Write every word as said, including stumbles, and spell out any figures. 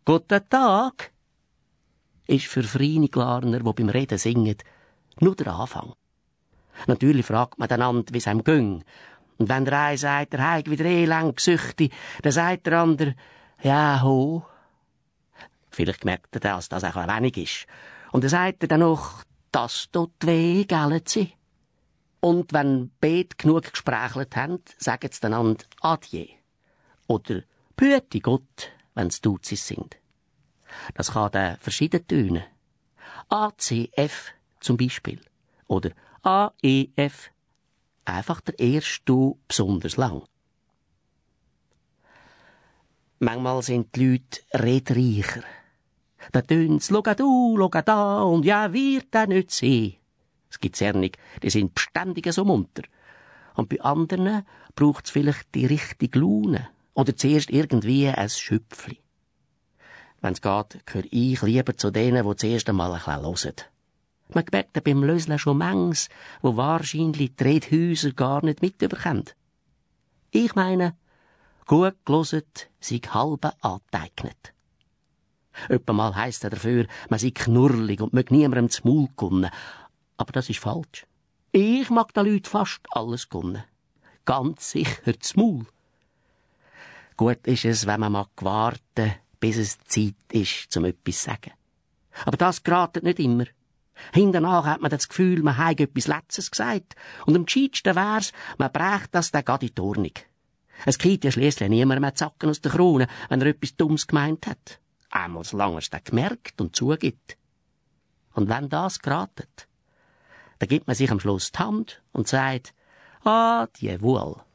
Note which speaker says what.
Speaker 1: Guten Tag ist für Vreiniglarner, die beim Reden singen, nur der Anfang. Natürlich fragt man einander, wie es einem ging. Und wenn der eine sagt, er habe wieder elend gesüchti, dann sagt der andere, ja, ho. Vielleicht merkt er, dass das auch ein wenig ist. Und dann sagt er dann noch, das tut weh, gell sie? Und wenn beide genug gesprächelt haben, sagen sie einander Adieu. Oder Behüte Gott, wenn es Duzis sind. Das kann dann verschieden tönen. A C F zum Beispiel. Oder A E F. Einfach der erste Du besonders lang. Manchmal sind die Leute redreicher. Da tönt's, schau du, schau da, und ja, wird da nicht sehen. Es gibt sehr nicht, die sind beständig so munter. Und bei anderen braucht's vielleicht die richtige Laune. Oder zuerst irgendwie ein Schüpfli. Wenn's geht, gehöre ich lieber zu denen, die zuerst einmal ein bisschen hören. Man merkt beim Löslen schon manches, wo wahrscheinlich die Redhäuser gar nicht mitbekommen. Ich meine, gut gehört, sei halbe angeeignet. Öppamal heisst es dafür, man sei knurrlig und möge niemandem zum Maul können. Aber das ist falsch. Ich mag den Leuten fast alles können. Ganz sicher zum Maul. Gut ist es, wenn man mal warten, bis es Zeit ist, um etwas zu sagen. Aber das geratet nicht immer. Hinternach hat man das Gefühl, man habe etwas Letztes gesagt. Und am gescheitsten wär's, man brächt das dann gerade in die Ordnung. Es geht ja schliesslich niemand mehr Zacken aus der Krone, wenn er etwas Dummes gemeint hat. Einmal solange er es dann gemerkt und zugibt. Und wenn das geratet, dann gibt man sich am Schluss die Hand und sagt, adieu wohl.